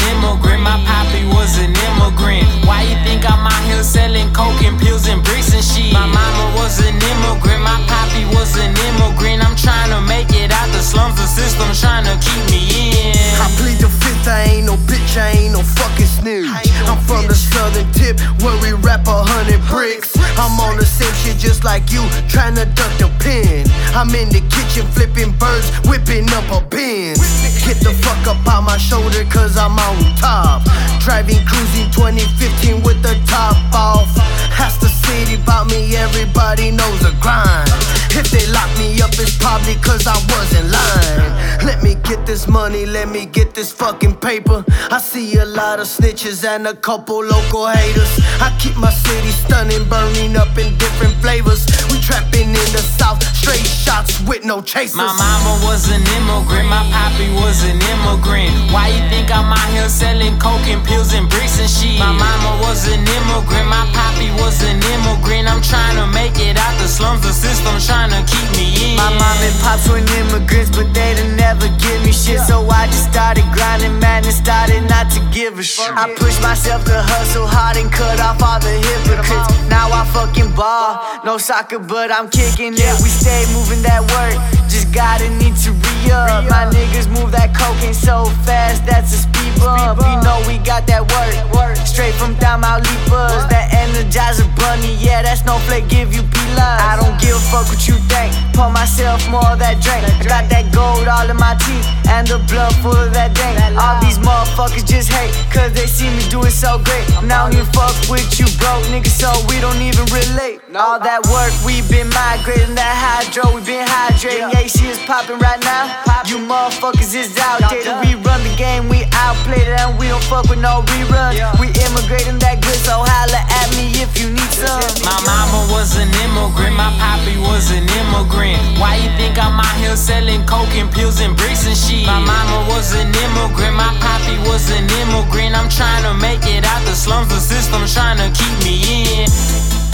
immigrant, my poppy was an immigrant. Why you think I'm out here selling coke and pills and bricks and shit? My mama was an immigrant, my poppy was an immigrant. I'm trying to make it out the slums, the system's trying to keep me in. I plead the fifth, I ain't no bitch, I ain't no fucking snitch. I'm from the southern tip where we rap 100 bricks. I'm on the same shit just like you, trying to duck the pin. I'm in the kitchen flipping birds, whipping up a Benz. Get the fuck up out my shoulder cause I'm on top. Driving cruising 2015 with the top off. Ask the city about me, everybody knows the grind. If they lock me up it's probably cause I wasn't lying. Let me get this money, let me get this fucking paper. I see a lot of snitches and a couple local haters. I keep my city stunning, burning up in different flavors. We trapping in the south, straight shots with no chasers. My mama was an immigrant, my poppy was an immigrant. Why you think I'm out here selling coke and pills and bricks and shit? My mama was an immigrant, my poppy was an immigrant. I'm trying to make it out the slums, the system's trying to keep me in. My mom and pops were immigrants, but they didn't never give me shit. So I just started grinding, man, and started not to give a shit. I pushed myself to hustle hard and cut off all the hypocrites. Now I fucking ball, no soccer, but I'm kicking it. We stay moving that work, just gotta need to re-up. My niggas move that cocaine so fast, that's a speed bump. You know we got that work, straight from Tamaulipas. That Energizer bunny, yeah, that snowflake give you P-love. I don't give a fuck what you think, pour myself more of that drink. I got that gold all in my teeth, and the blood full of that dank. All these motherfuckers just hate, cause they see me do it so great. And I don't even fuck with you broke niggas, so we don't even relate. All that work, we been migrating, that hydro, we been hydrating. Yeah, she is popping right now, you motherfuckers is outdated. We run the game, we outplayed it, and we don't fuck with no reruns. We immigrating that good, so holla at me if you need some. My mama was an immigrant, my poppy was an immigrant. Why you think I'm out here selling coke and pills and bricks and shit? My mama was an immigrant, my poppy was an immigrant. I'm trying to make it out the slums, the system's trying to keep me in.